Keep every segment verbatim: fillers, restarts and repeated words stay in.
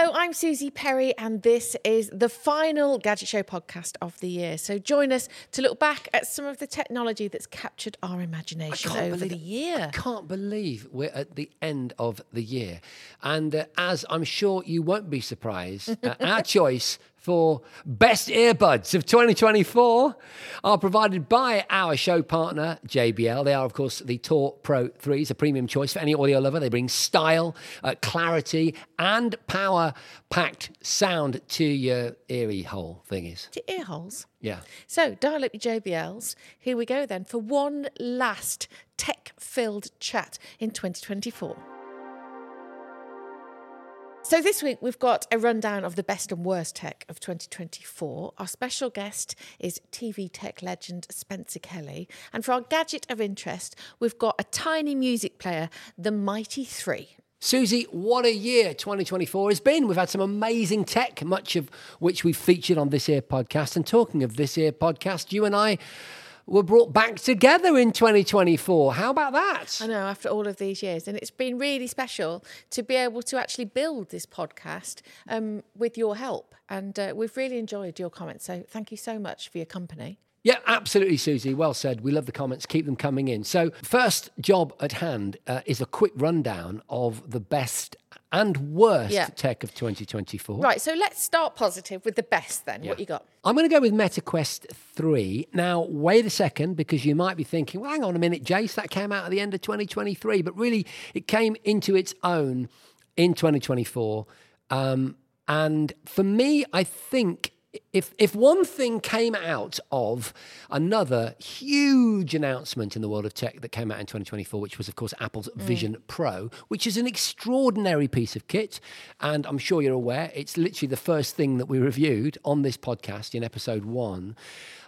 Hello, I'm Susie Perry, and this is the final Gadget Show podcast of the year. So join us to look back at some of the technology that's captured our imagination over believe, the year. I can't believe we're at the end of the year. And uh, as I'm sure you won't be surprised, uh, our choice for best earbuds of twenty twenty-four are provided by our show partner, J B L. They are, of course, the Tor Pro threes, a premium choice for any audio lover. They bring style, uh, clarity, and power-packed sound to your eerie hole thingies. To ear holes. Yeah. So dial up your J B Ls. Here we go then for one last tech-filled chat in twenty twenty-four. So this week we've got a rundown of the best and worst tech of twenty twenty-four. Our special guest is T V tech legend Spencer Kelly. And for our gadget of interest, we've got a tiny music player, the Mighty Three. Susie, what a year twenty twenty-four has been. We've had some amazing tech, much of which we've featured on This Here Podcast. And talking of This Here Podcast, you and I were brought back together in twenty twenty-four. How about that? I know, after all of these years. And it's been really special to be able to actually build this podcast um, with your help. And uh, we've really enjoyed your comments. So thank you so much for your company. Yeah, absolutely, Susie. Well said. We love the comments. Keep them coming in. So first job at hand uh, is a quick rundown of the best and worst yeah. tech of twenty twenty-four. Right, so let's start positive with the best then. Yeah. What you got? I'm going to go with MetaQuest three. Now, wait a second, because you might be thinking, well, hang on a minute, Jace, that came out at the end of twenty twenty-three. But really, it came into its own in twenty twenty-four. Um, and for me, I think If if one thing came out of another huge announcement in the world of tech that came out in twenty twenty-four, which was, of course, Apple's mm. Vision Pro, which is an extraordinary piece of kit. And I'm sure you're aware, it's literally the first thing that we reviewed on this podcast in episode one.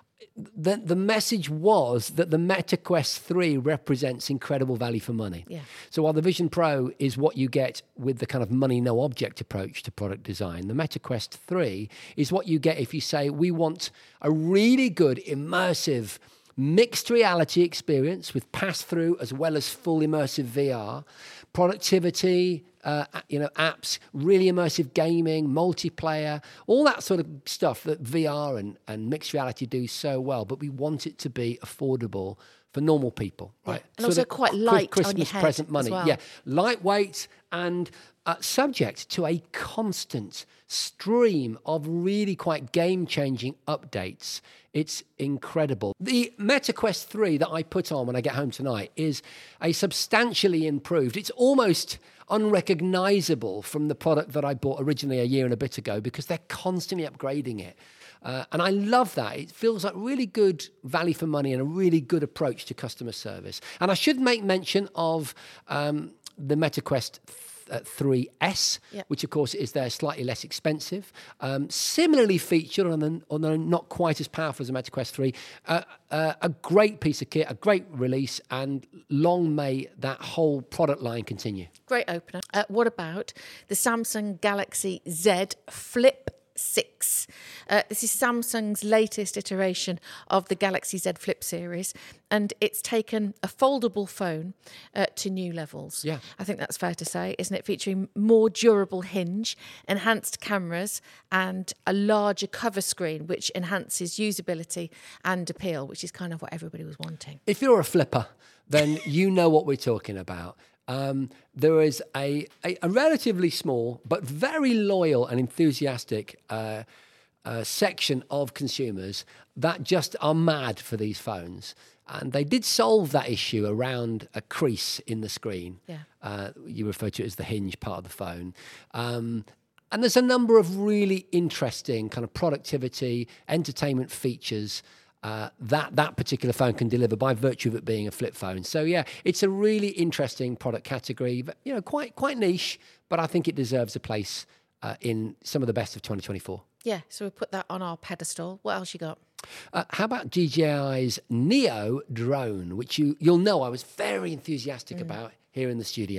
The, the message was that the MetaQuest three represents incredible value for money. Yeah. So while the Vision Pro is what you get with the kind of money, no object approach to product design, the MetaQuest three is what you get if you say, we want a really good, immersive, mixed reality experience with pass-through as well as full immersive V R, productivity, uh, you know, apps, really immersive gaming, multiplayer, all that sort of stuff that V R and, and mixed reality do so well. But we want it to be affordable for normal people, right? Yeah. And sort also quite light Christmas on your head present money. as well. Yeah, lightweight and uh, subject to a constant stream of really quite game-changing updates. It's incredible. The MetaQuest three that I put on when I get home tonight is a substantially improved. It's almost unrecognizable from the product that I bought originally a year and a bit ago because they're constantly upgrading it. Uh, and I love that. It feels like really good value for money and a really good approach to customer service. And I should make mention of um, the MetaQuest Uh, three S, yep. which of course is there slightly less expensive. Um, similarly featured, although, although not quite as powerful as the MetaQuest three, uh, uh, a great piece of kit, a great release, and long may that whole product line continue. Great opener. Uh, what about the Samsung Galaxy Z Flip six? Uh, this is Samsung's latest iteration of the Galaxy Z Flip series, and it's taken a foldable phone uh, to new levels. Yeah. I think that's fair to say, isn't it? Featuring more durable hinge, enhanced cameras, and a larger cover screen, which enhances usability and appeal, which is kind of what everybody was wanting. If you're a flipper, then you know what we're talking about. Um, there is a, a, a relatively small but very loyal and enthusiastic uh, uh, section of consumers that just are mad for these phones. And they did solve that issue around a crease in the screen. Yeah. Uh, you refer to it as the hinge part of the phone. Um, and there's a number of really interesting kind of productivity, entertainment features Uh, that that particular phone can deliver by virtue of it being a flip phone. So yeah, it's a really interesting product category. You know, quite quite niche, but I think it deserves a place uh, in some of the best of twenty twenty-four. Yeah, so we put that on our pedestal. What else you got? Uh, how about D J I's Neo drone, which you you'll know I was very enthusiastic mm. about here in the studio.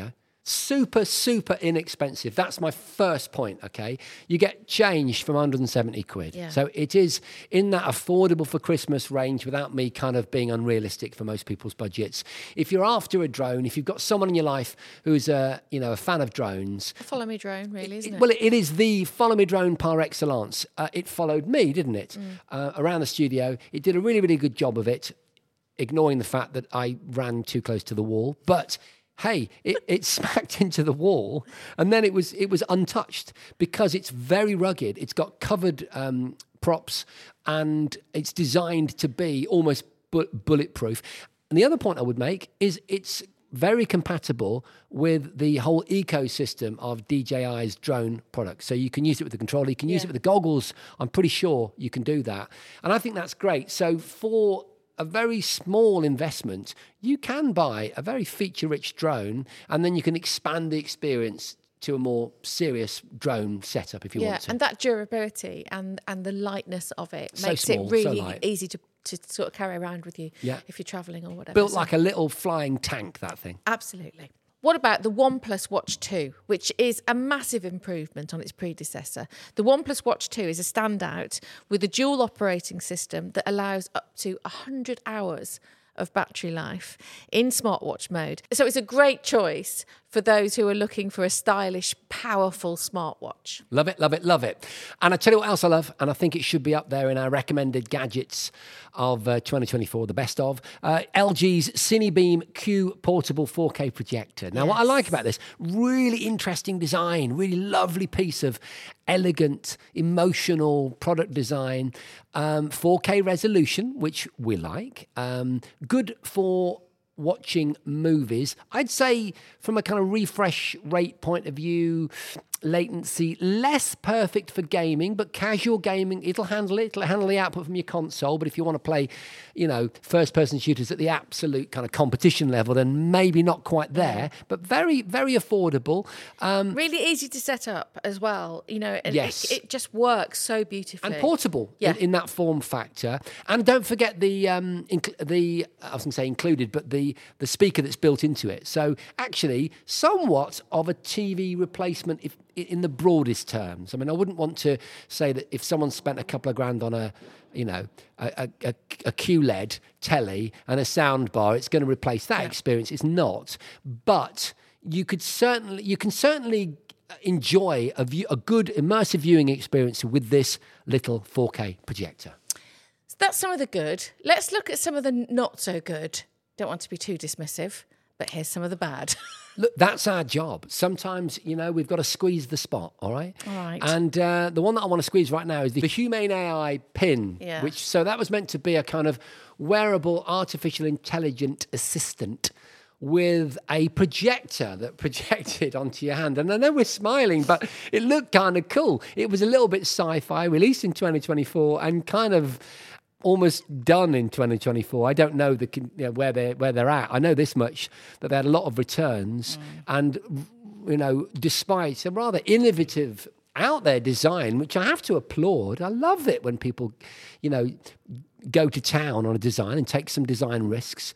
Super, super inexpensive. That's my first point, okay? You get changed from one hundred seventy quid. Yeah. So it is in that affordable for Christmas range without me kind of being unrealistic for most people's budgets. If you're after a drone, if you've got someone in your life who's a, you know, a fan of drones. A follow me drone, really, isn't it? Well, it is the follow me drone par excellence. Uh, it followed me, didn't it? Mm. Uh, around the studio. It did a really, really good job of it, ignoring the fact that I ran too close to the wall. But hey, it, it smacked into the wall, and then it was it was untouched because it's very rugged. It's got covered um, props, and it's designed to be almost bu- bulletproof. And the other point I would make is it's very compatible with the whole ecosystem of D J I's drone products. So you can use it with the controller, you can use yeah. it with the goggles. I'm pretty sure you can do that. And I think that's great. So for a very small investment, you can buy a very feature-rich drone, and then you can expand the experience to a more serious drone setup if you yeah, want to. And that durability and, and the lightness of it So makes small, it really so light. easy to, to sort of carry around with you Yeah. if you're travelling or whatever. Built So- like a little flying tank, that thing. Absolutely. What about the OnePlus Watch two, which is a massive improvement on its predecessor? The OnePlus Watch two is a standout with a dual operating system that allows up to one hundred hours of battery life in smartwatch mode. So it's a great choice for those who are looking for a stylish, powerful smartwatch. Love it, love it, love it. And I tell you what else I love, and I think it should be up there in our recommended gadgets of uh, twenty twenty-four, the best of, uh, L G's Cinebeam Q portable four K projector. Now, Yes. what I like about this, really interesting design, really lovely piece of elegant, emotional product design, um, four K resolution, which we like, um, good for watching movies. I'd say from a kind of refresh rate point of view, latency, less perfect for gaming, but casual gaming, it'll handle it. It'll handle the output from your console. But if you want to play, you know, first-person shooters at the absolute kind of competition level, then maybe not quite there, but very, very affordable. Um, Really easy to set up as well, you know, and Yes. it, it just works so beautifully. and portable Yeah. in, in that form factor. And don't forget the um, inc- the I was going to say included, but the the speaker that's built into it. So actually, somewhat of a T V replacement, if in the broadest terms. I mean, I wouldn't want to say that if someone spent a couple of grand on a, you know, a, a, a Q L E D telly and a sound bar, it's going to replace that Yeah. experience. It's not, but you could certainly you can certainly enjoy a, view, a good immersive viewing experience with this little four K projector. So that's some of the good. Let's look at some of the not so good. Don't want to be too dismissive, but here's some of the bad. Look, that's our job. Sometimes, you know, we've got to squeeze the spot, all right? All right. And uh, the one that I want to squeeze right now is the Humane A I pin, Yeah. which, so that was meant to be a kind of wearable artificial intelligent assistant with a projector that projected onto your hand. And I know we're smiling, but it looked kind of cool. It was a little bit sci-fi, released in twenty twenty-four and kind of almost done in twenty twenty-four. I don't know the you know, where they where they're at. I know this much, that they had a lot of returns, mm. and you know, despite a rather innovative, out there design, which I have to applaud. I love it when people, you know, go to town on a design and take some design risks.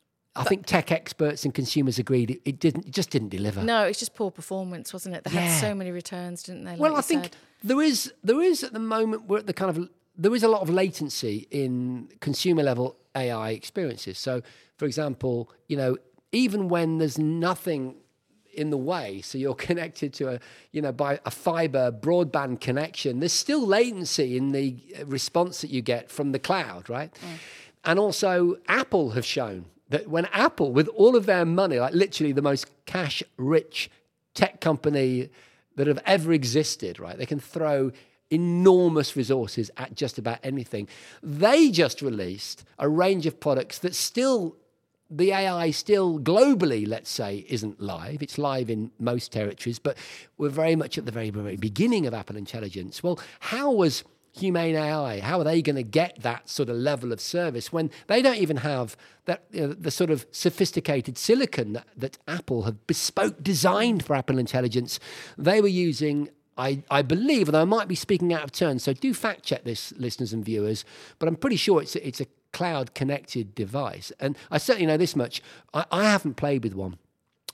I think tech experts and consumers agreed it, it didn't, it just didn't deliver. No, it's just poor performance, wasn't it? They Yeah. had so many returns, didn't they? Like Well, you I think said. there is there is at the moment we're at the kind of there is a lot of latency in consumer level A I experiences. So, for example, you know, even when there's nothing in the way, so you're connected to a, you know, by a fiber broadband connection, there's still latency in the response that you get from the cloud, right? Mm. And also, Apple have shown that when Apple, with all of their money, like literally the most cash-rich tech company that have ever existed, right? They can throw enormous resources at just about anything. They just released a range of products that still, the A I still globally, let's say, isn't live. It's live in most territories, but we're very much at the very, very beginning of Apple Intelligence. Well, how was Humane A I, how are they going to get that sort of level of service when they don't even have that, you know, the sort of sophisticated silicon that, that Apple have bespoke designed for Apple Intelligence? They were using, I, I believe, although I might be speaking out of turn, so do fact check this, listeners and viewers, but I'm pretty sure it's a, it's a cloud connected device. And I certainly know this much, I, I haven't played with one,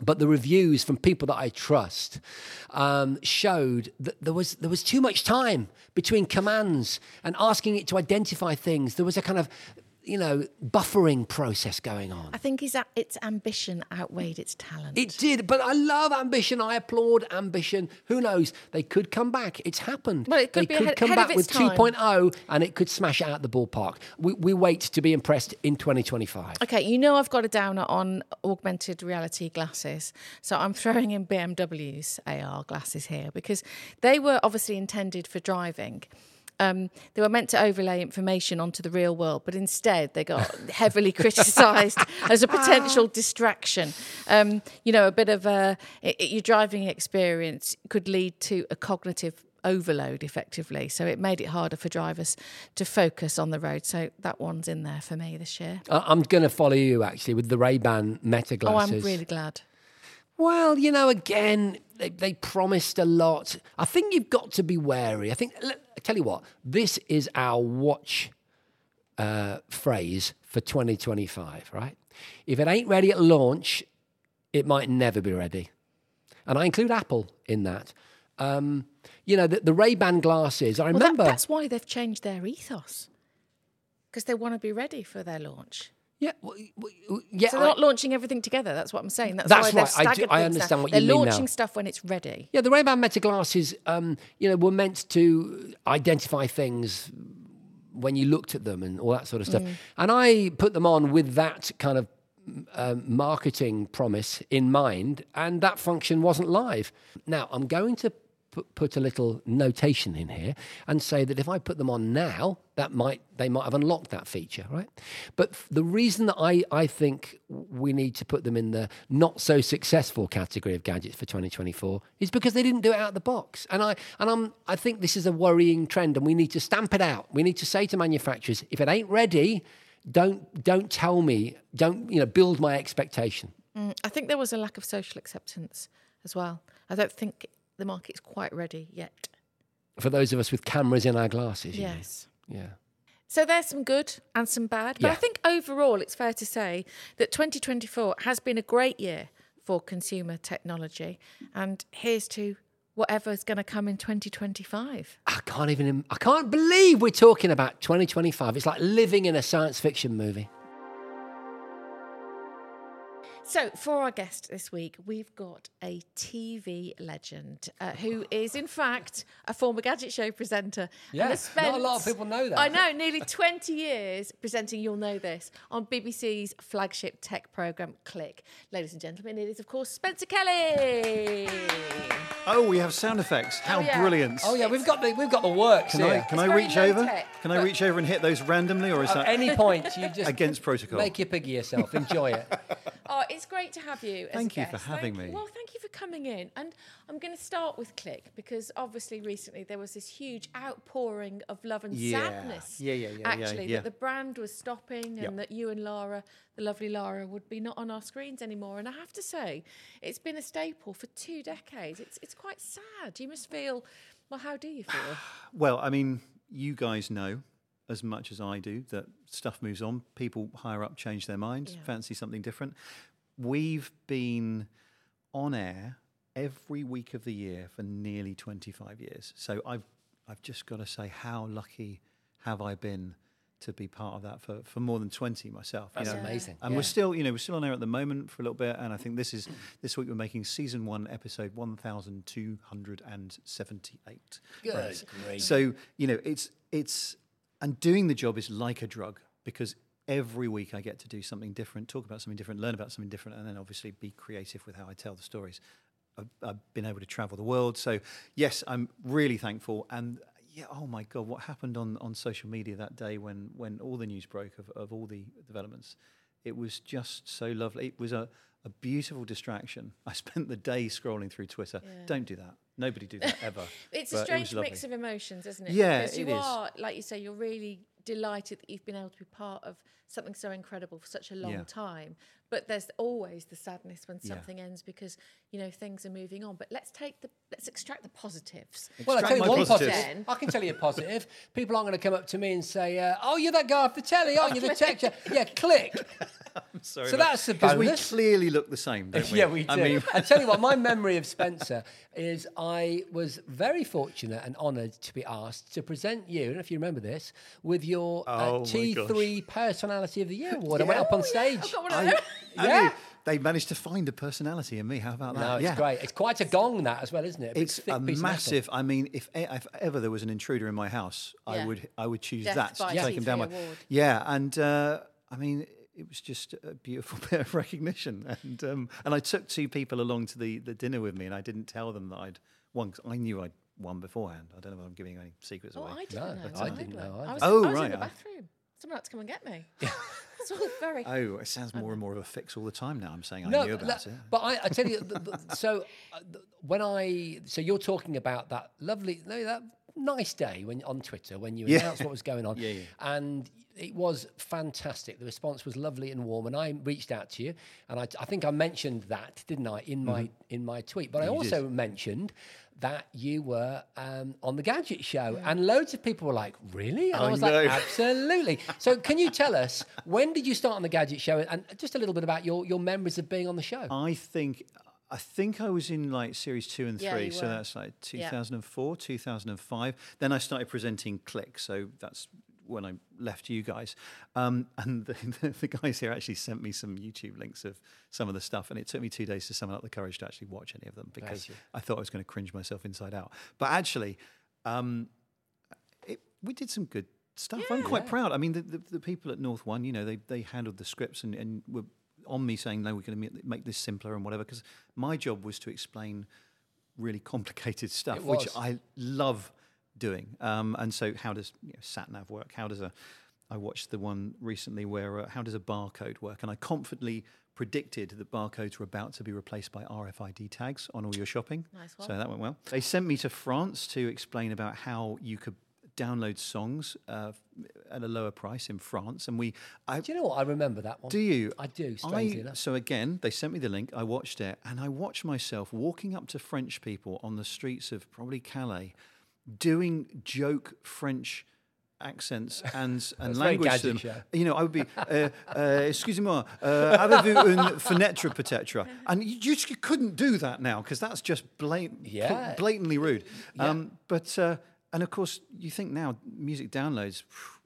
but the reviews from people that I trust um, showed that there was there was too much time between commands and asking it to identify things. There was a kind of, you know, buffering process going on. I think his, its ambition outweighed its talent. It did, but I love ambition. I applaud ambition. Who knows? They could come back. It's happened. Well, it could they be could ahead- come ahead of back its with time. two point oh and it could smash it out the ballpark. We, we wait to be impressed in twenty twenty-five. Okay, you know I've got a downer on augmented reality glasses, so I'm throwing in B M W's A R glasses here because they were obviously intended for driving. Um, they were meant to overlay information onto the real world, but instead they got heavily criticised as a potential distraction. Um, you know, a bit of a it, it- your driving experience could lead to a cognitive overload, effectively. So it made it harder for drivers to focus on the road. So that one's in there for me this year. I- I'm going to follow you, actually, with the Ray-Ban Meta Oh, glasses. I'm really glad. Well, you know, again, they, they promised a lot. I think you've got to be wary. I think, look, I tell you what, this is our watch uh, phrase for twenty twenty-five, right? If it ain't ready at launch, it might never be ready. And I include Apple in that. Um, you know, the, the Ray-Ban glasses, I Well, that, remember... that's why they've changed their ethos, because they want to be ready for their launch. Yeah, well, well, yeah, So they're I- not launching everything together. That's what I'm saying. That's, That's why right. they've I do- staggered I things understand now. what you They're mean now. launching stuff when it's ready. Yeah, the Ray-Ban Meta glasses, um, you know, were meant to identify things when you looked at them and all that sort of stuff. Mm. And I put them on with that kind of um, marketing promise in mind, and that function wasn't live. Now, I'm going to put, put a little notation in here and say that if I put them on now, that might they might have unlocked that feature, right? But f- the reason that I, I think we need to put them in the not so successful category of gadgets for twenty twenty-four is because they didn't do it out of the box. And I and I'm I think this is a worrying trend, and we need to stamp it out. We need to say to manufacturers, if it ain't ready, don't don't tell me, don't you know, build my expectation. Mm, I think there was a lack of social acceptance as well. I don't think the market's quite ready yet. For those of us with cameras in our glasses. you mean? Yes. Yeah. So there's some good and some bad. But I Yeah. think overall it's fair to say that twenty twenty-four has been a great year for consumer technology. And here's to whatever's going to come in twenty twenty-five. I can't even, im- I can't believe we're talking about twenty twenty-five. It's like living in a science fiction movie. So, for our guest this week, we've got a T V legend uh, who is, in fact, a former Gadget Show presenter. Yeah, and has not a lot of people know that. I know, nearly twenty years presenting, you'll know this, on B B C's flagship tech programme, Click. Ladies and gentlemen, it is, of course, Spencer Kelly. Oh, we have sound effects. How Oh, yeah. brilliant. Oh yeah, we've got the we've got the works Can I, here. can It's I very reach over? low-tech, Can I but- reach over and hit those randomly, or is At that any point, you just against protocol? make your piggy yourself. Enjoy it. Oh, it's great to have you as Thank a you for guest. having Thank- me. Well, thank you for coming in. And I'm going to start with Click because obviously recently there was this huge outpouring of love and Yeah. sadness. Yeah, yeah, yeah, yeah, Actually, yeah. that the brand was stopping and Yep. that you and Lara, the lovely Lara, would be not on our screens anymore. And I have to say, it's been a staple for two decades. It's it's quite sad. You must feel, well, how do you feel? Well, I mean, you guys know as much as I do that stuff moves on. People higher up change their minds, Yeah. fancy something different. We've been on air every week of the year for nearly twenty-five years. So I've I've just got to say, how lucky have I been to be part of that for, for more than twenty myself. you That's know. amazing. And Yeah. we're still, you know, we're still on air at the moment for a little bit, and I think this is this week we're making season one, episode one thousand two hundred and seventy-eight. Good grief. So you know, it's it's and doing the job is like a drug because every week I get to do something different, talk about something different, learn about something different, and then obviously be creative with how I tell the stories. I've, I've been able to travel the world, so yes, I'm really thankful. And yeah, oh my God, what happened on, on social media that day when, when all the news broke of, of all the developments? It was just so lovely. It was a, a beautiful distraction. I spent the day scrolling through Twitter. Yeah. Don't do that. Nobody do that ever. It's But a it strange was lovely. mix of emotions, isn't it? Yeah, because you it is. are, like you say, you're really delighted that you've been able to be part of something so incredible for such a long Yeah. time. But there's always the sadness when Yeah. something ends because you know things are moving on. But let's take the let's extract the positives. Well, I Extract tell you my one positives. positive. I can tell you a positive. People aren't going to come up to me and say, uh, "Oh, you're that guy off the telly, aren't you? The tech show." Yeah, Click. I'm sorry. So that's the because we bonus. clearly look the same, don't we? Yeah, we do. I mean, I tell you what, my memory of Spencer is I was very fortunate and honoured to be asked to present you, I don't know if you remember this, with your Oh, uh, my T three Personality of the Year award. I went up on stage. I've got one of I, those. I Yeah. mean, they managed to find a personality in me. How about that? No, it's yeah. great. It's quite a gong, that, as well, isn't it? A big It's thick a piece of metal. massive. I mean, if, e- if ever there was an intruder in my house, Yeah. I would I would choose Death that to by take him down. T My, three award. yeah, and uh, I mean, it was just a beautiful bit of recognition. And um, and I took two people along to the, the dinner with me, and I didn't tell them that I'd won. 'Cause I knew I'd won beforehand. I don't know if I'm giving any secrets Oh, away. I didn't No, know. I I'd didn't won. know I either. was, Oh, I was right. in the bathroom. Someone had to come and get me. It's all very. Oh, it sounds more and more of a fix all the time now. I'm saying I No, knew about no, it. but I, I tell you, the, the, so uh, the, when I, so you're talking about that lovely, no, that nice day when on Twitter when you Yeah. announced what was going on, Yeah, yeah. and it was fantastic. The response was lovely and warm, and I reached out to you, and I, I think I mentioned that, didn't I, in my in my tweet? But I You also did. mentioned that you were um, on the Gadget Show, and loads of people were like, "Really?" And I I was know. like, "Absolutely." So, can you tell us when did you start on the Gadget Show, and just a little bit about your your memories of being on the show? I think I think I was in like series two and Yeah, three, you so were. that's like two Yeah. thousand four, two thousand five. Then I started presenting Click, so that's when I left you guys. Um, and the, the guys here actually sent me some YouTube links of some of the stuff, and it took me two days to summon up the courage to actually watch any of them because you. I thought I was going to cringe myself inside out. But actually, um, it, we did some good stuff. I'm quite proud. I mean, the, the, the people at North One, you know, they they handled the scripts and, and were on me saying, no, we're going to make this simpler and whatever, because my job was to explain really complicated stuff, It which was. I love doing. Um, and so how does you know, sat-nav work? How does a... I watched the one recently where uh, how does a barcode work? And I confidently predicted that barcodes were about to be replaced by R F I D tags on all your shopping. Nice one. So that went well. They sent me to France to explain about how you could download songs uh, at a lower price in France. And we... I, Do you know what? I remember that one. do you? I do, strangely I- enough. So again, they sent me the link. I watched it, and I watched myself walking up to French people on the streets of probably Calais, doing joke French accents and and That's very language to Gadget them. Show. You know, I would be, uh, uh, excusez-moi, uh, avez-vous une fenêtre peut-être? And you just you couldn't do that now because that's just blatant, Yeah. blatantly rude. Um, but uh, and of course, you think now music downloads.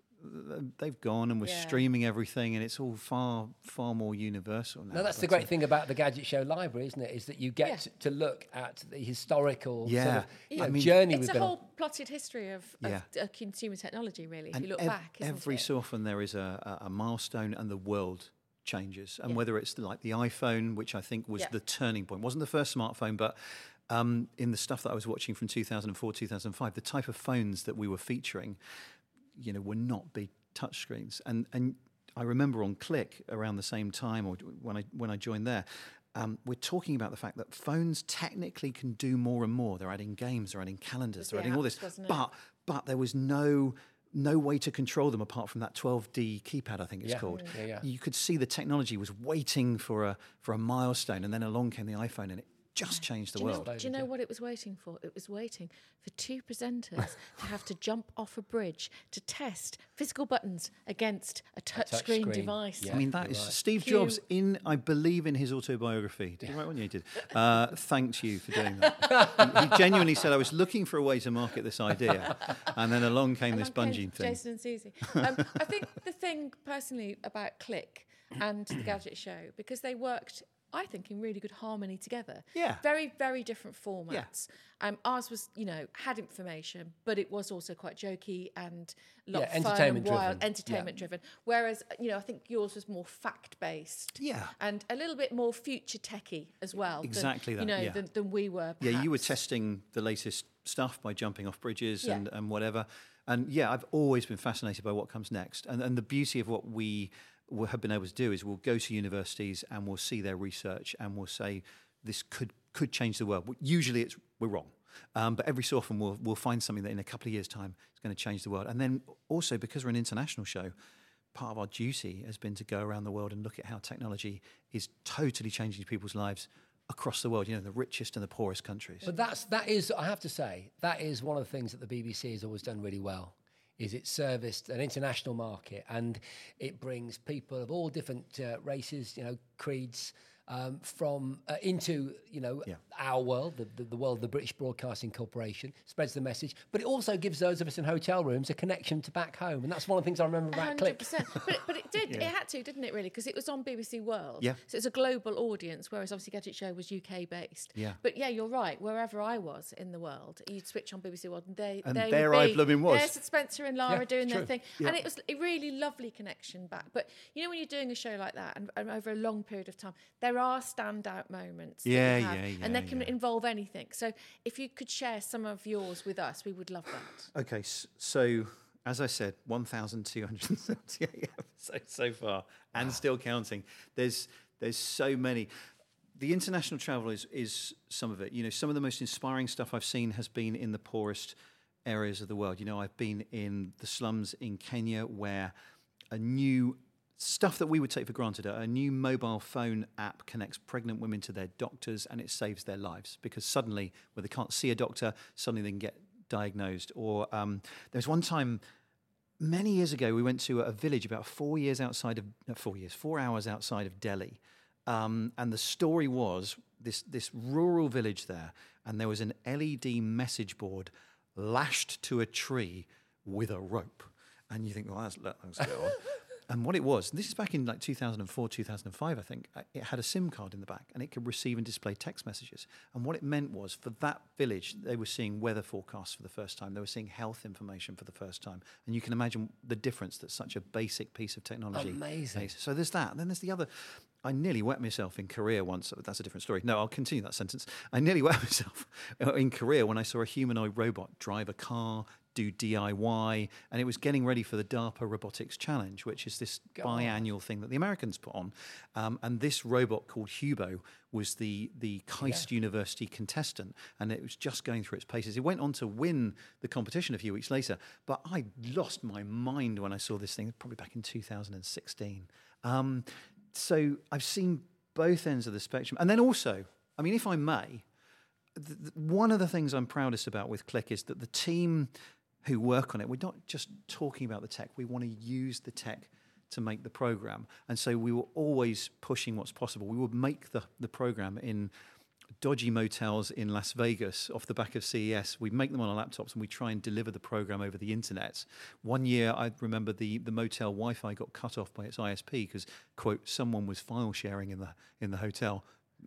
They've gone, and we're Yeah. streaming everything, and it's all far, far more universal now. No, that's the But, uh, great thing about the Gadget Show library, isn't it? Is that you get Yeah. to, to look at the historical sort Yeah. of you I know, mean- journey It's we've a been whole on. plotted history of, of Yeah. uh, consumer technology, really, if and you look ev- back. Isn't every it? so often there is a, a, a milestone, and the world changes. And Yeah. whether it's like the iPhone, which I think was Yeah. the turning point, wasn't the first smartphone, but um, in the stuff that I was watching from two thousand four, two thousand five, the type of phones that we were featuring, you know, were not big touchscreens. And and I remember on Click around the same time, or when I when I joined there, um, we're talking about the fact that phones technically can do more and more. They're adding games, they're adding calendars, the they're adding all apps, this, wasn't it? but but there was no no way to control them apart from that twelve D keypad, I think it's Yeah. called. Yeah, yeah. You could see the technology was waiting for a for a milestone, and then along came the iPhone, and it just changed the Do you, know, world. do you know what it was waiting for? It was waiting for two presenters to have to jump off a bridge to test physical buttons against a touchscreen touchscreen, device. yeah. I mean, that you're is right. Steve Cue- Jobs in, I believe, in his autobiography. Did you write one? Yeah, he did. Uh, thanked you for doing that. he, he genuinely said, I was looking for a way to market this idea, and then along came this Along bungee came thing. Jason and Susie. Um, I think the thing personally about Click and the Gadget Show, because they worked, I think, in really good harmony together. Yeah. Very, very different formats. Um, ours was, you know, had information, but it was also quite jokey and a lot Yeah, of fun and entertainment wild, driven. entertainment driven. Whereas, you know, I think yours was more fact based. Yeah. And a little bit more future techy as well. Exactly than, that, You know, yeah. than, than we were. Yeah, you were perhaps. testing the latest stuff by jumping off bridges Yeah. and, and whatever. And yeah, I've always been fascinated by what comes next. And, and the beauty of what we w- have been able to do is we'll go to universities and we'll see their research and we'll say this could could change the world. W- Usually it's we're wrong. Um, but every so often we'll, we'll find something that in a couple of years' time is going to change the world. And then also because we're an international show, part of our duty has been to go around the world and look at how technology is totally changing people's lives across the world, you know, the richest and the poorest countries. But that's that is, I have to say, that is one of the things that the B B C has always done really well. is it serviced an international market, and it brings people of all different uh, races, you know, creeds, um, from uh, into you know Yeah. our world, the, the, the world of the British Broadcasting Corporation, spreads the message, but it also gives those of us in hotel rooms a connection to back home, and that's one of the things I remember about one Click. hundred percent. But it, but it did. It had to, didn't it? Really, because it was on B B C World. Yeah. So it's a global audience, whereas obviously Gadget Show was U K based. Yeah. But yeah, you're right. Wherever I was in the world, you'd switch on B B C World, and they And they there would I be, blooming was. There's Spencer and Lara Yeah, doing their true. thing, Yeah. and it was a really lovely connection back. But you know, when you're doing a show like that, and, and over a long period of time, there are standout moments. that you Yeah, have, yeah, and yeah, they can yeah. involve anything. So if you could share some of yours with us, we would love that. Okay, s- so as I said, one thousand two hundred seventy-eight episodes so far, and still counting. There's there's so many. The international travel is is some of it. You know, some of the most inspiring stuff I've seen has been in the poorest areas of the world. You know, I've been in the slums in Kenya, where a new stuff that we would take for granted, a new mobile phone app connects pregnant women to their doctors, and it saves their lives, because suddenly, where they can't see a doctor, suddenly they can get diagnosed. Or um, there was one time many years ago, we went to a village about four years outside of no, four years, four hours outside of Delhi, um, and the story was this this rural village there, and there was an L E D message board lashed to a tree with a rope, and you think, well, that's let's go on. And what it was, and this is back in like two thousand four, two thousand five, I think, uh, it had a SIM card in the back, and it could receive and display text messages. And what it meant was, for that village, they were seeing weather forecasts for the first time. They were seeing health information for the first time. And you can imagine the difference that such a basic piece of technology Amazing. makes. So there's that. And then there's the other. I nearly wet myself in Korea once. That's a different story. No, I'll continue that sentence. I nearly wet myself in Korea when I saw a humanoid robot drive a car, do D I Y, and it was getting ready for the DARPA Robotics Challenge, which is this God. biannual thing that the Americans put on. Um, and this robot called Hubo was the the KAIST University contestant, and it was just going through its paces. It went on to win the competition a few weeks later, but I lost my mind when I saw this thing, probably back in two thousand sixteen. Um, so I've seen both ends of the spectrum. And then also, I mean, if I may, th- th- one of the things I'm proudest about with Click is that the team who work on it, we're not just talking about the tech, we want to use the tech to make the program. And so we were always pushing what's possible. We would make the, the program in dodgy motels in Las Vegas off the back of C E S. We'd make them on our laptops, and we try and deliver the program over the internet. One year, I remember the, the motel Wi-Fi got cut off by its I S P because, quote, someone was file sharing in the in the hotel.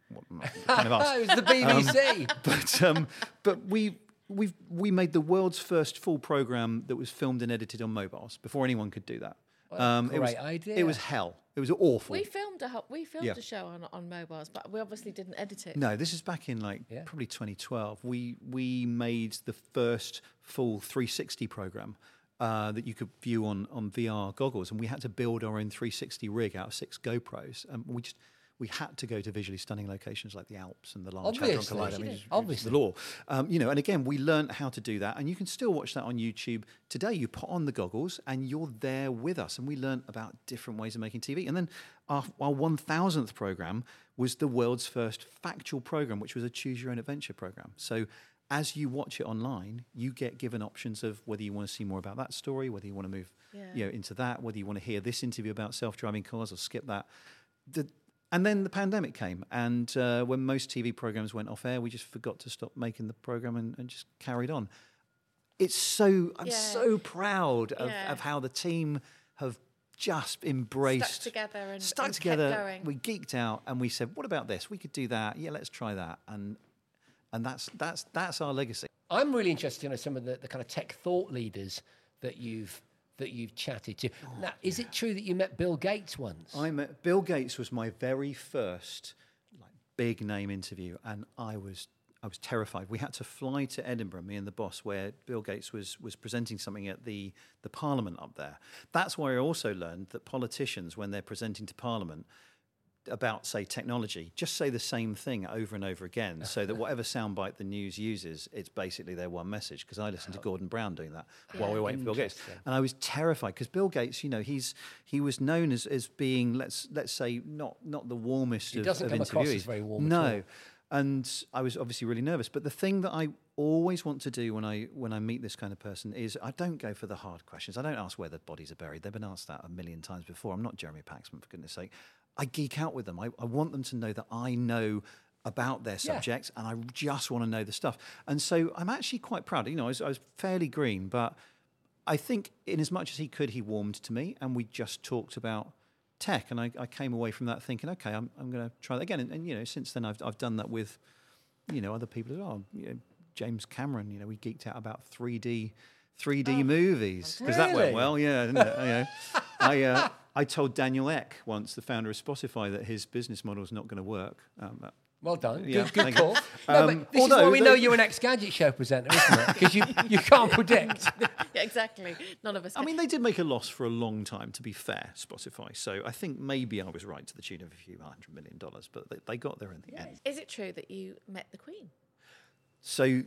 Kind of us. It was the B B C. But um, but we we we made the world's first full program that was filmed and edited on mobiles before anyone could do that. Um, it was, great idea. It was hell. It was awful. We filmed a ho- we filmed Yeah. a show on on mobiles, but we obviously didn't edit it. No, this is back in like Yeah. probably twenty twelve. We we made the first full three sixty program uh, that you could view on on V R goggles, and we had to build our own three sixty rig out of six GoPros. And we just we had to go to visually stunning locations like the Alps and the Large Hadron Obviously. Collider. I mean, it's- it's Obviously. the law. Um, you know, and again, we learned how to do that, and you can still watch that on YouTube today. You put on the goggles, and you're there with us, and we learned about different ways of making T V. And then our, our one thousandth program was the world's first factual program, which was a choose your own adventure program. So as you watch it online, you get given options of whether you want to see more about that story, whether you want to move Yeah. you know, into that, whether you want to hear this interview about self-driving cars or skip that. The, and then the pandemic came, and uh, when most T V programs went off air, we just forgot to stop making the program and, and just carried on. It's so I'm Yeah. so proud of, Yeah. of how the team have just embraced, Stuck together and- stuck and kept together. going. We geeked out, and we said, "What about this? We could do that. Yeah, let's try that." And and that's that's that's our legacy. I'm really interested in some of the, the kind of tech thought leaders that you've that you've chatted to. Now, is it true that you met Bill Gates once? I met Bill Gates was my very first like big name interview, and I was I was terrified. We had to fly to Edinburgh, me and the boss, where Bill Gates was was presenting something at the the Parliament up there. That's where I also learned that politicians, when they're presenting to Parliament about, say, technology, just say the same thing over and over again, so that whatever soundbite the news uses, it's basically their one message. Because I listened to Gordon Brown doing that while we were waiting for Bill Gates, Interesting. and I was terrified because Bill Gates, you know, he's he was known as, as being let's let's say not not the warmest He of, doesn't of come across interviewees. as very warm at No. all. and I was obviously really nervous. But the thing that I always want to do when I when I meet this kind of person is I don't go for the hard questions. I don't ask where the bodies are buried. They've been asked that a million times before. I'm not Jeremy Paxman, for goodness sake. I geek out with them. I, I want them to know that I know about their subjects, yeah. and I just want to know the stuff. And so I'm actually quite proud. You know, I was, I was fairly green, but I think in as much as he could, he warmed to me, and we just talked about tech. And I, I came away from that thinking, okay, I'm, I'm going to try that again. And, and, you know, since then I've, I've done that with, you know, other people as well. You know, James Cameron, you know, we geeked out about three D three D oh, movies because really? That went well. Yeah, didn't it? You know, I uh, I told Daniel Ek once, the founder of Spotify, that his business model is not going to work. Um, Well done. Yeah, good good call. No, um, but this is why we know you're an ex-Gadget Show presenter, isn't it? Because you, you can't predict. Yeah, exactly. None of us I mean, they did make a loss for a long time, to be fair, Spotify. So I think maybe I was right to the tune of a few hundred million dollars, but they, they got there in the yes. end. Is it true that you met the Queen? So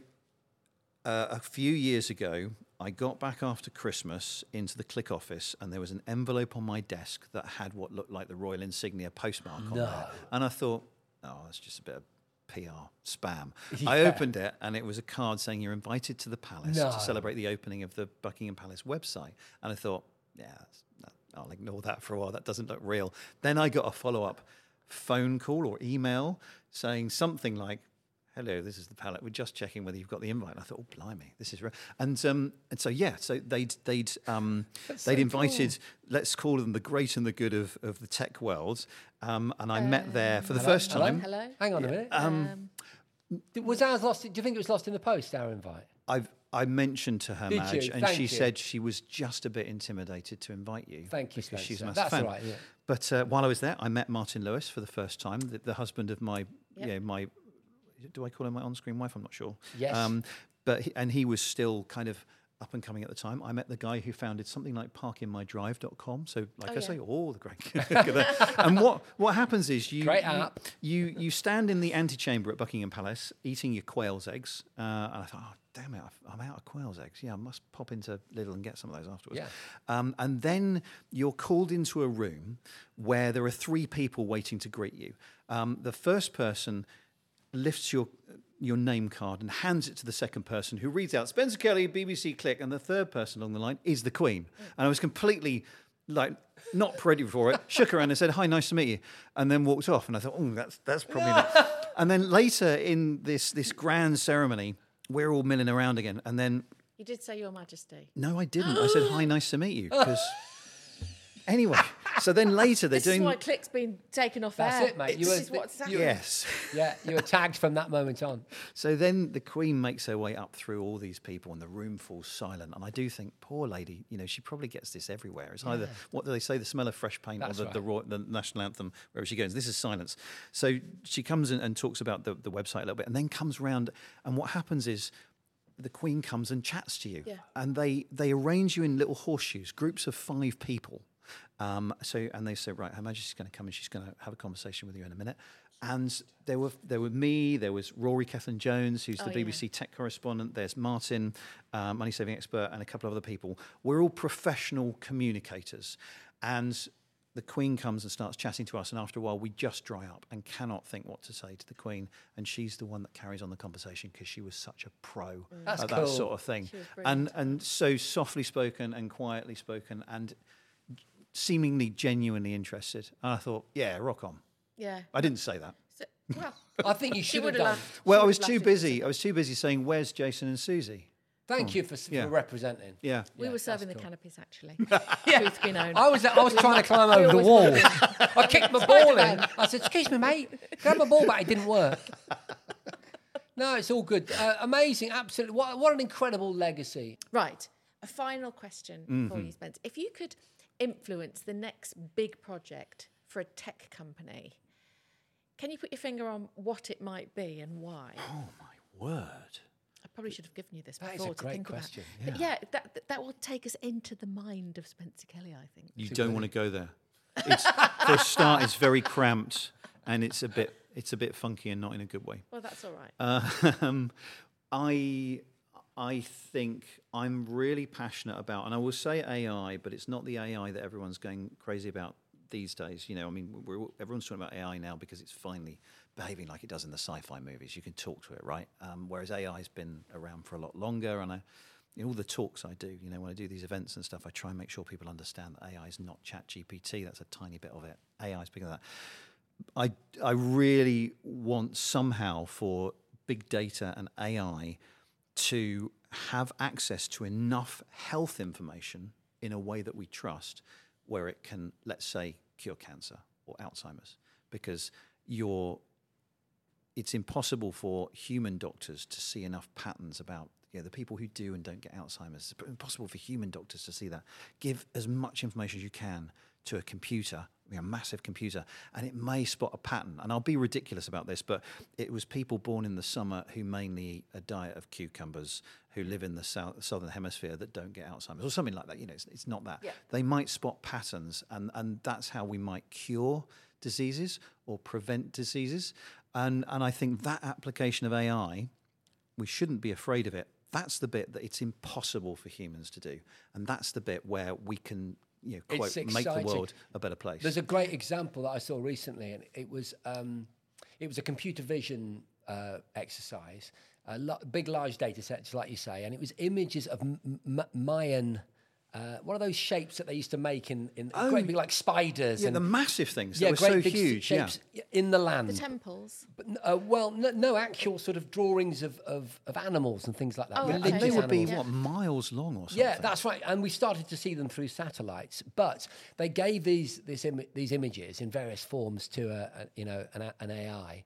uh, a few years ago, I got back after Christmas into the Click office, and there was an envelope on my desk that had what looked like the royal insignia postmark on No. there. And I thought, oh, that's just a bit of P R spam. Yeah. I opened it, and it was a card saying you're invited to the palace No. to celebrate the opening of the Buckingham Palace website. And I thought, yeah, that's, that, I'll ignore that for a while. That doesn't look real. Then I got a follow-up phone call or email saying something like, hello, this is the palace. We're just checking whether you've got the invite. And I thought, oh, blimey, this is real. And um, and so yeah, so they'd they'd um, they'd so invited, cool. let's call them the great and the good of, of the tech world. Um, and I um, met there for the hello, first hello, time. Hello. Hang on a minute. Um, um, was ours lost? Do you think it was lost in the post, our invite? I've I mentioned to her, Did Madge, you? and Thank she you. said she was just a bit intimidated to invite you. Thank you, because she's a Spencer. massive That's fan. all right, yeah. But uh, while I was there, I met Martin Lewis for the first time, the, the husband of my, Yep. you know, my. Do I call her my on-screen wife? I'm not sure. Yes. Um, but he, and he was still kind of up and coming at the time. I met the guy who founded something like park in my drive dot com. So, like Oh, I yeah. say, all the great. And what what happens is you Great you, app. you you stand in the antechamber at Buckingham Palace eating your quail's eggs. Uh, and I thought, oh damn it, I'm out of quail's eggs. Yeah, I must pop into Lidl and get some of those afterwards. Yeah. Um, and then you're called into a room where there are three people waiting to greet you. Um, the first person lifts your your name card and hands it to the second person, who reads out Spencer Kelly, B B C Click, and the third person along the line is the Queen. And I was completely like not ready for it. Shook her hand and said, "Hi, nice to meet you," and then walked off. And I thought, "Oh, that's that's probably not." And then later in this this grand ceremony, we're all milling around again, and then You did say Your Majesty. no, I didn't. I said, "Hi, nice to meet you," because anyway. So then later they're This doing is why Click's been taken off That's air. it, mate. You This were- is what's happening. yes. Yeah, you were tagged from that moment on. So then the Queen makes her way up through all these people, and the room falls silent. And I do think, poor lady, you know, she probably gets this everywhere. It's either, what do they say, the smell of fresh paint That's or the, right. the, roy- the national anthem, wherever she goes. This is silence. So she comes in and talks about the, the website a little bit, and then comes round. And what happens is the Queen comes and chats to you. Yeah. And they, they arrange you in little horseshoes, groups of five people. Um, so, and they say, right, Her Majesty's going to come and she's going to have a conversation with you in a minute. And there were there were me, there was Rory Kethlin-Jones, who's the Oh, B B C yeah. tech correspondent. There's Martin, um, money saving expert, and a couple of other people. We're all professional communicators, and the Queen comes and starts chatting to us. And after a while, we just dry up and cannot think what to say to the Queen. And she's the one that carries on the conversation because she was such a pro That's at cool. that sort of thing. She was And brilliant. and so softly spoken and quietly spoken and seemingly genuinely interested. And I thought, yeah, rock on. Yeah. I didn't say that. So, well, I think you she should have would done. have laughed. Well, She I would was have too laughed if you busy. said- I was too busy saying, "Where's Jason and Susie?" Thank you for, Yeah. for representing. Yeah. We Yeah, were serving the that's cool. canopies, actually. Truth be known. I was I was trying to climb over the always wall. were. I kicked my ball in. I said, "Excuse me, mate. Grab my ball back." It didn't work. No, it's all good. Uh, amazing, absolutely. What what an incredible legacy. Right. A final question Mm-hmm. for you, Spence. If you could influence the next big project for a tech company, can you put your finger on what it might be and why? Oh my word! I probably should have given you this That is before a to great think question. about. But yeah, that that will take us into the mind of Spencer Kelly, I think. You Too don't good. want to go there. It's, for a start, it's very cramped and it's a bit it's a bit funky and not in a good way. Well, that's all right. Uh, um, I I think I'm really passionate about, and I will say A I, but it's not the A I that everyone's going crazy about these days. You know, I mean, we're, all- everyone's talking about A I now because it's finally behaving like it does in the sci-fi movies. You can talk to it, right? Um, whereas A I's been around for a lot longer, and I, in all the talks I do, you know, when I do these events and stuff, I try and make sure people understand that A I is not Chat G P T. That's a tiny bit of it. A I is bigger than that. I I really want somehow for big data and A I to have access to enough health information in a way that we trust, where it can, let's say, cure cancer or Alzheimer's, because you're, it's impossible for human doctors to see enough patterns about, you know, the people who do and don't get Alzheimer's. It's impossible for human doctors to see that. Give as much information as you can to a computer, you know, a massive computer, and it may spot a pattern. And I'll be ridiculous about this, but it was people born in the summer who mainly eat a diet of cucumbers, who live in the south, southern hemisphere that don't get Alzheimer's, or something like that. You know, it's, it's not that. Yeah. They might spot patterns, and, and that's how we might cure diseases or prevent diseases. And, and I think that application of A I, we shouldn't be afraid of it. That's the bit that it's impossible for humans to do. And that's the bit where we can, you know, quote, make the world a better place. There's a great example that I saw recently, and it was um, it was a computer vision uh, exercise, a lo- big, large data sets, like you say, and it was images of m- m- Mayan. Uh, what are those shapes that they used to make in, in Oh, great big like spiders? Yeah, and the massive things that yeah, were great so big huge. shapes Yeah. in the land. The temples. But, uh, well, no, no actual sort of drawings of, of, of animals and things like that. Oh, religious And they would be, animals. what, miles long or something? Yeah, that's right. And we started to see them through satellites. But they gave these this Im- these images in various forms to a, a you know an, an A I,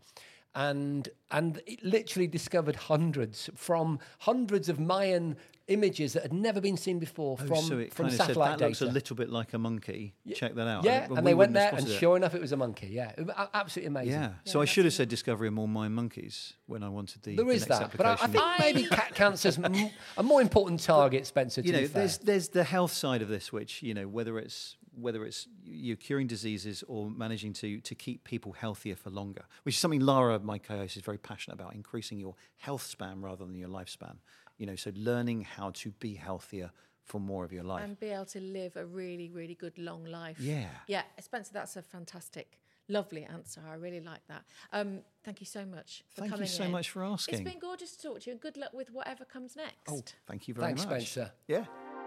and and it literally discovered hundreds from hundreds of Mayan images that had never been seen before Oh, from so it from kind of said, satellite that data. looks a little bit like a monkey. Check that out. Yeah, Well, and we they went wouldn't there, have and spotted it. sure enough, it was a monkey. Yeah, It was a- absolutely amazing. Yeah. So I should have said discovery of more Mayan monkeys when I wanted the, There the is next that, but I, I application. think maybe cat cancer's m- a more important target, Spencer. To you know, be fair. there's there's the health side of this, which, you know, whether it's whether it's you curing diseases or managing to to keep people healthier for longer, which is something Lara, my co-host, is very passionate about, increasing your health span rather than your lifespan. You know, so learning how to be healthier for more of your life. And be able to live a really, really good long life. Yeah. Yeah, Spencer, that's a fantastic, lovely answer. I really like that. Um, thank you so much for Thank coming you so in. much for asking. It's been gorgeous to talk to you, and good luck with whatever comes next. Oh, thank you very Thanks, much. Spencer. Yeah.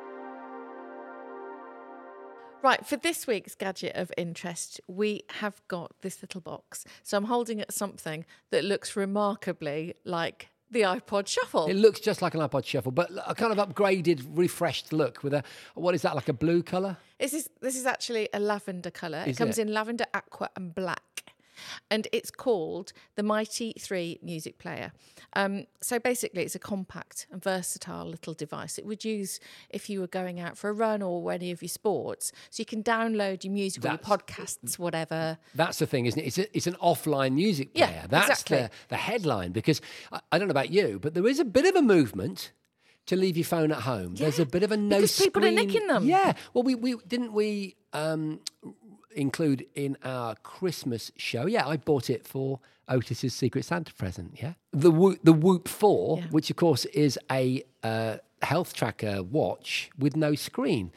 Right, for this week's gadget of interest, we have got this little box. So I'm holding at something that looks remarkably like the iPod Shuffle. It looks just like an iPod Shuffle, but a kind of upgraded, refreshed look with a, what is that, like a blue colour? This is this is actually a lavender colour. Is It comes it? in lavender, aqua, and black. And it's called the Mighty three music player. Um, so basically, it's a compact and versatile little device. It would use if you were going out for a run or any of your sports. So you can download your music or your That's- podcasts, whatever. That's the thing, isn't it? It's, a, it's an offline music Yeah, player. That's exactly. the, the headline, because I, I don't know about you, but there is a bit of a movement to leave your phone at home. There's a bit of a no because people are screen- nicking them. Yeah. Well, we, we didn't we um, include in our Christmas show. Yeah, I bought it for Otis's Secret Santa present. Yeah, the Whoop, the Whoop Four, Yeah. which of course is a uh, health tracker watch with no screen.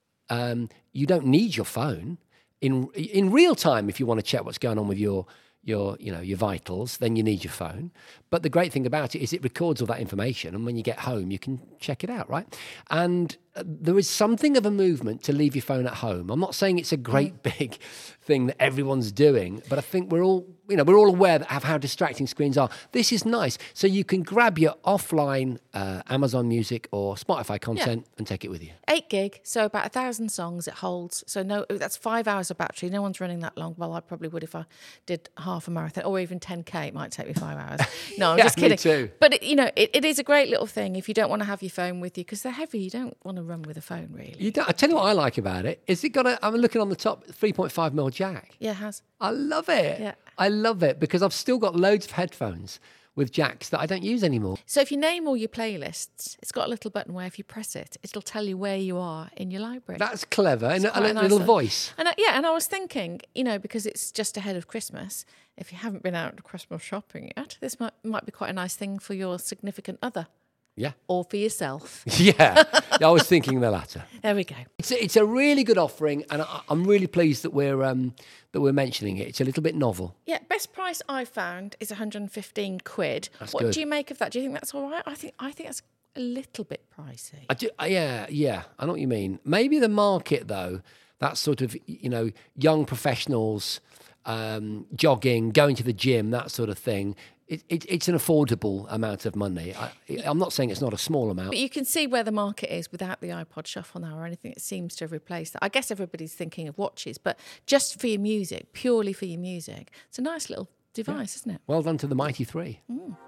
Um, you don't need your phone in in real time if you want to check what's going on with your your you know your vitals. Then you need your phone. But the great thing about it is it records all that information, and when you get home, you can check it out, right? And uh, there is something of a movement to leave your phone at home. I'm not saying it's a great big thing that everyone's doing, but I think we're all you know we're all aware of how distracting screens are. This is nice, so you can grab your offline uh, Amazon Music or Spotify content and take it with you. Eight gig, so about a thousand songs it holds. So no, that's five hours of battery. No one's running that long. Well, I probably would if I did half a marathon or even ten K. It might take me five hours. No, I'm Yeah, just me kidding. too. But it, you know, it, it is a great little thing if you don't want to have your phone with you because they're heavy. You don't want to run with a phone, really. You don't, I tell you what I like about it is it got a. I'm looking on the top, three point five mil jack. Yeah, it has. I love it. Yeah. I love it because I've still got loads of headphones with jacks that I don't use anymore. So if you name all your playlists, it's got a little button where if you press it, it'll tell you where you are in your library. That's clever. And a, quite a a nice little little- voice. And I, yeah, and I was thinking, you know, because it's just ahead of Christmas, if you haven't been out Christmas shopping yet, this might might be quite a nice thing for your significant other. Yeah. Or for yourself. Yeah, I was thinking the latter. There we go. It's a, it's a really good offering, and I, I'm really pleased that we're um, that we're mentioning it. It's a little bit novel. Yeah, best price I found is one hundred fifteen quid. That's what good. do you make of that? Do you think that's all right? I think I think that's a little bit pricey. I do, uh, yeah, yeah, I know what you mean. Maybe the market, though, that sort of, you know, young professionals, um, jogging, going to the gym, that sort of thing. It, it, it's an affordable amount of money. I, I'm not saying it's not a small amount. But you can see where the market is without the iPod Shuffle now or anything. It seems to have replaced that. I guess everybody's thinking of watches, but just for your music, purely for your music, it's a nice little device, yeah. isn't it? Well done to the Mighty Three. Mm.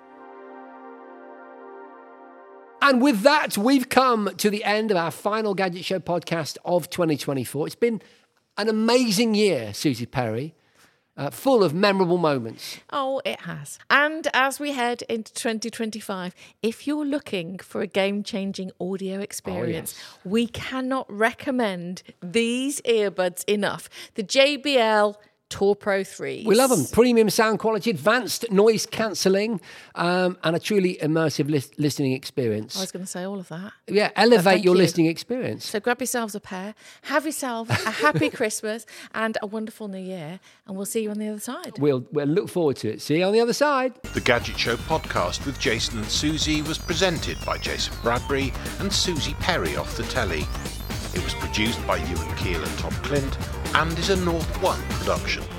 And with that, we've come to the end of our final Gadget Show podcast of twenty twenty-four. It's been an amazing year, Susie Perry. Uh, full of memorable moments. Oh, it has. And as we head into twenty twenty-five, if you're looking for a game-changing audio experience, oh, yes. we cannot recommend these earbuds enough. The J B L Tour Pro threes. We love them. Premium sound quality, advanced noise cancelling, um, and a truly immersive lis- listening experience. I was going to say all of that. Yeah, elevate oh, your you. listening experience. So grab yourselves a pair, have yourself a happy Christmas and a wonderful New Year, and we'll see you on the other side. We'll, we'll look forward to it. See you on the other side. The Gadget Show podcast with Jason and Susie was presented by Jason Bradbury and Susie Perry off the telly. It was produced by Ewan Keel and Tom Clint and is a North One production.